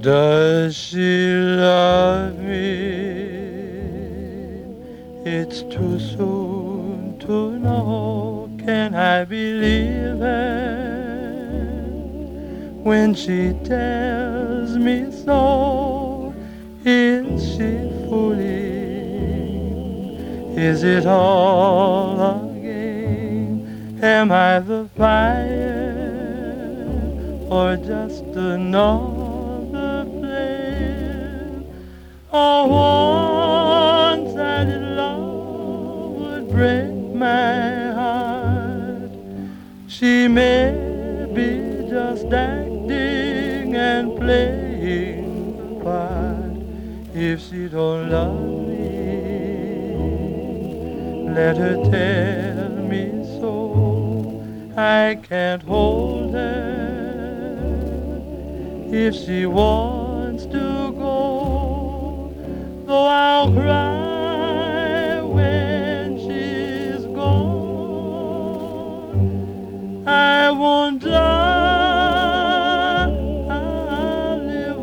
Does she love me? It's too soon to know. Can I believe it when she tells me so? Is she fooling? Is it all a game? Am I the fire or just another flame? A one-sided love would break my heart. She may be just acting and playing the part. If she don't love me, let her tell me so. I can't hold her if she wants to go, though I'll cry when she's gone. I won't die, I'll live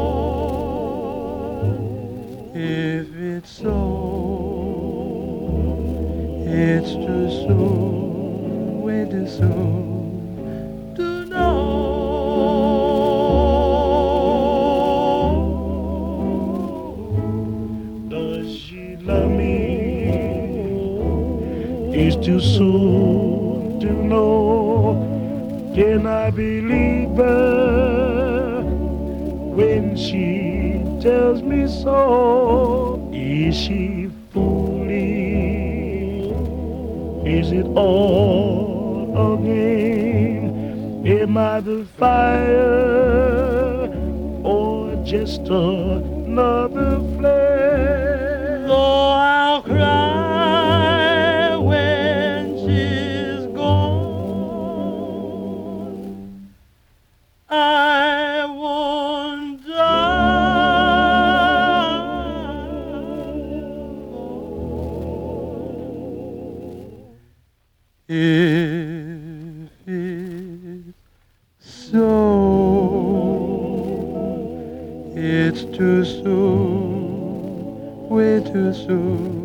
on. If it's so, it's too soon, way too soon to know. It's too soon to know. Can I believe her when she tells me so? Is she fooling? Is it all a game? Am I the fire or just another flame? Though I'll cry when she's gone, I won't die. If it's so, it's too soon, way too soon